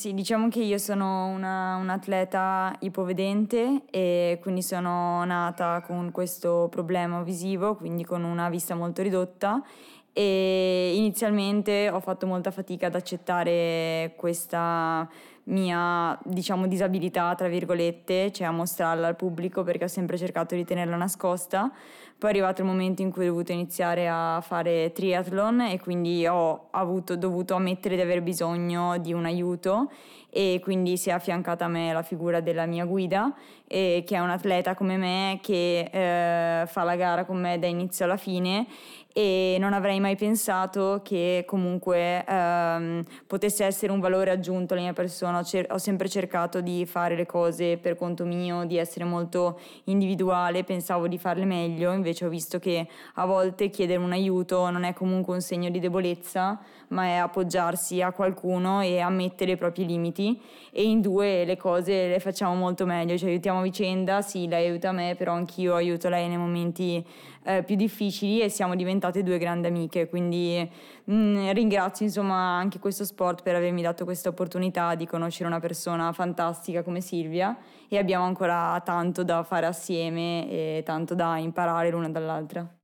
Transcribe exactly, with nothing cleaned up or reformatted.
sì, diciamo che io sono una, un'atleta ipovedente e quindi sono nata con questo problema visivo, quindi con una vista molto ridotta e inizialmente ho fatto molta fatica ad accettare questa mia, diciamo, disabilità, tra virgolette, cioè a mostrarla al pubblico perché ho sempre cercato di tenerla nascosta. Poi è arrivato il momento in cui ho dovuto iniziare a fare triathlon e quindi ho avuto, dovuto ammettere di aver bisogno di un aiuto e quindi si è affiancata a me la figura della mia guida, e, che è un atleta come me che eh, fa la gara con me da inizio alla fine, e non avrei mai pensato che comunque ehm, potesse essere un valore aggiunto alla mia persona. Ho, cer- ho sempre cercato di fare le cose per conto mio, di essere molto individuale, pensavo di farle meglio, invece ho visto che a volte chiedere un aiuto non è comunque un segno di debolezza, ma è appoggiarsi a qualcuno e ammettere i propri limiti, e in due le cose le facciamo molto meglio, ci aiutiamo a vicenda, sì, lei aiuta me, però anch'io aiuto lei nei momenti eh, più difficili e siamo diventate due grandi amiche, quindi mh, ringrazio insomma anche questo sport per avermi dato questa opportunità di conoscere una persona fantastica come Silvia, e abbiamo ancora tanto da fare assieme e tanto da imparare l'una dall'altra.